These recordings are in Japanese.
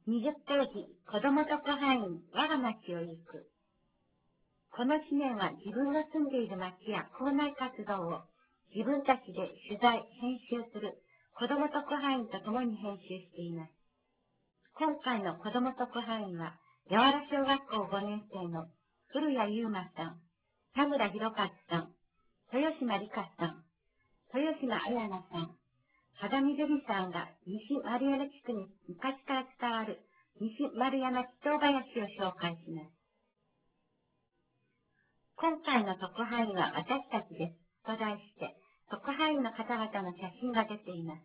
20ページ、子供特派員、我が町を行く。この紙面は自分の住んでいる町や校内活動を自分たちで取材、編集する子供特派員と共に編集しています。今回の子供特派員は、八原小学校5年生の古谷優馬さん、田村博和さん、豊島理香さん、豊島彩奈さん、肌見瑠璃さんが西丸山地区に昔から伝わる西丸山祈祷林を紹介します。今回の特派員は私たちですと題して、特派員の方々の写真が出ています。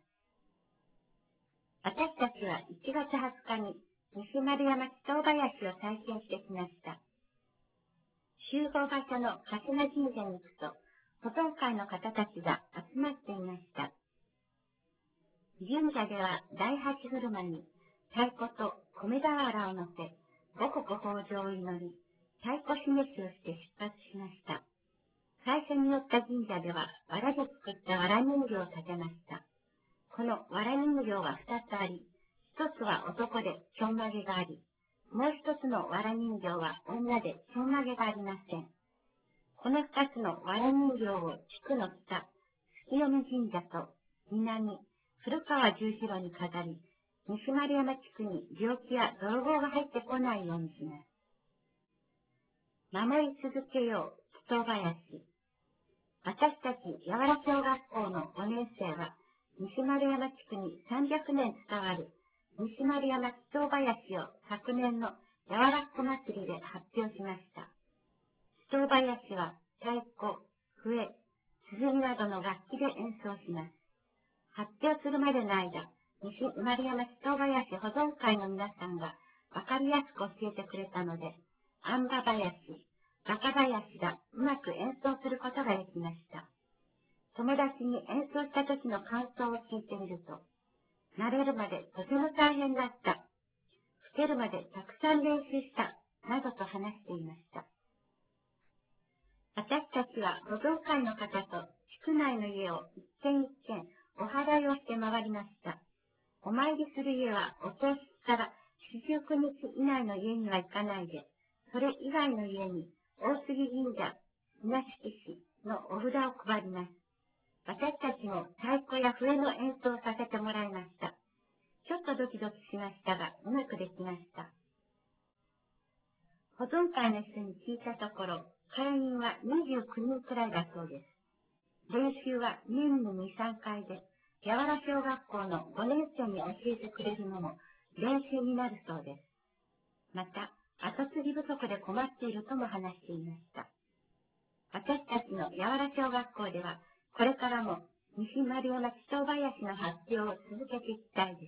私たちは1月20日に西丸山祈祷林を体験してきました。集合場所の春日神社に行くと、保存会の方たちが集まっていました。神社では第八車に太鼓と米俵を乗せ、五穀豊穣を祈り、太鼓示しをして出発しました。最初に寄った神社では、藁で作った藁人形を建てました。この藁人形は2つあり、1つは男でちょんまげがあり、もう1つの藁人形は女でちょんまげがありません。この2つの藁人形を地区の北、月読神社と南、古川十字路に飾り、西丸山地区に病気や泥棒が入ってこないようにします。守り続けよう、祈祷林。私たち八原小学校の5年生は、西丸山地区に300年伝わる西丸山祈祷林を昨年の八原小祭りで発表しました。祈祷林は太鼓、笛、鼓などの楽器で演奏します。発表するまでの間、西丸山祈祷林保存会の皆さんがわかりやすく教えてくれたので、あんば林、バカ林がうまく演奏することができました。友達に演奏した時の感想を聞いてみると、慣れるまでとても大変だった。吹けるまでたくさん練習した。などと話していました。私たちは保存会の方と地区内の家を一軒一軒お祓いをして回りました。お参りする家はお葬式から四十九日以内の家には行かないで、それ以外の家に大杉神社、稲敷市のお札を配ります。私たちも太鼓や笛の演奏をさせてもらいました。ちょっとドキドキしましたが、うまくできました。保存会の人に聞いたところ、会員は29人くらいだそうです。練習は年に2、3回で、八原小学校の5年生に教えてくれるのも練習になるそうです。また、後継ぎ不足で困っているとも話していました。私たちの八原小学校では、これからも西丸山祈祷林の発表を続けていきたいです。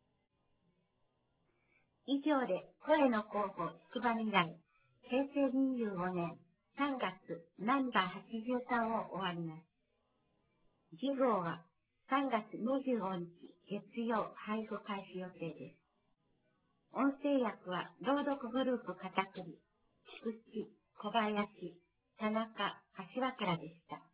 以上で声の候補出馬未来、平成25年3月ナンバー83を終わります。次号は3月25日月曜配布開始予定です。音声訳は朗読グループ片栗、菊池、小林、田中、柏倉でした。